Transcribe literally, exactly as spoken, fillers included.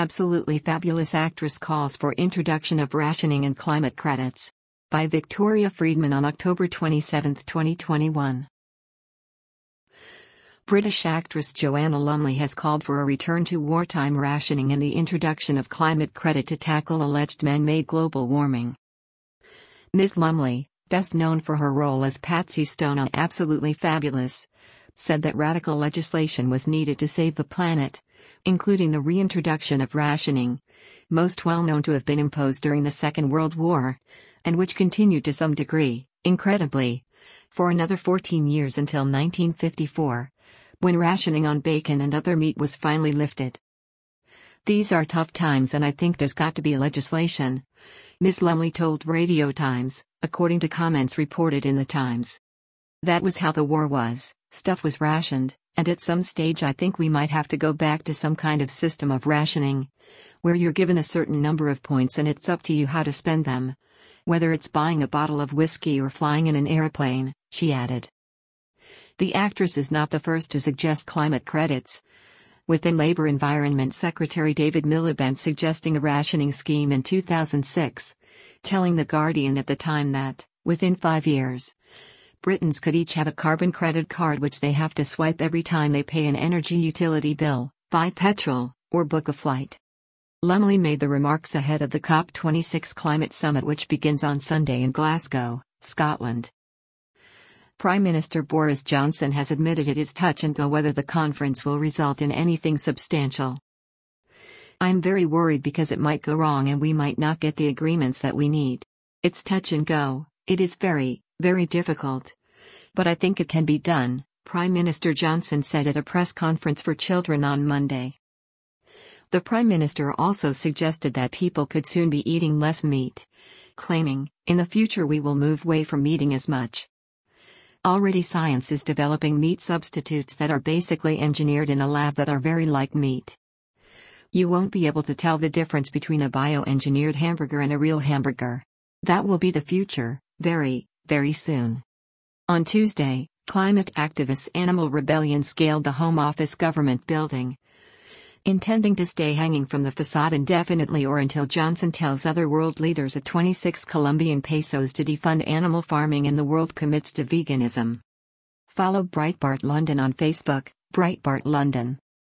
Absolutely Fabulous Actress Calls for Introduction of Rationing and Climate Credits. By Victoria Friedman on October twenty-seventh, twenty twenty-one. British actress Joanna Lumley has called for a return to wartime rationing and the introduction of climate credit to tackle alleged man-made global warming. Miz Lumley, best known for her role as Patsy Stone on Absolutely Fabulous, said that radical legislation was needed to save the planet, including the reintroduction of rationing, most well known to have been imposed during the Second World War, and which continued to some degree, incredibly, for another fourteen years until nineteen fifty-four, when rationing on bacon and other meat was finally lifted. "These are tough times and I think there's got to be legislation," Miz Lumley told Radio Times, according to comments reported in the Times. "That was how the war was, stuff was rationed, and at some stage I think we might have to go back to some kind of system of rationing, where you're given a certain number of points and it's up to you how to spend them, whether it's buying a bottle of whiskey or flying in an airplane," she added. The actress is not the first to suggest climate credits, with then Labour Environment Secretary David Miliband suggesting a rationing scheme in two thousand six, telling The Guardian at the time that, within five years, Britons could each have a carbon credit card which they have to swipe every time they pay an energy utility bill, buy petrol, or book a flight. Lumley made the remarks ahead of the COP twenty-six climate summit which begins on Sunday in Glasgow, Scotland. Prime Minister Boris Johnson has admitted it is touch and go whether the conference will result in anything substantial. "I'm very worried because it might go wrong and we might not get the agreements that we need. It's touch and go, it is very, very difficult. But I think it can be done," Prime Minister Johnson said at a press conference for children on Monday. The Prime Minister also suggested that people could soon be eating less meat, claiming, "In the future we will move away from eating as much. Already science is developing meat substitutes that are basically engineered in a lab that are very like meat. You won't be able to tell the difference between a bioengineered hamburger and a real hamburger. That will be the future, very, very soon." On Tuesday, climate activists Animal Rebellion scaled the Home Office government building, intending to stay hanging from the facade indefinitely or until Johnson tells other world leaders at twenty-six Colombian pesos to defund animal farming and the world commits to veganism. Follow Breitbart London on Facebook, Breitbart London.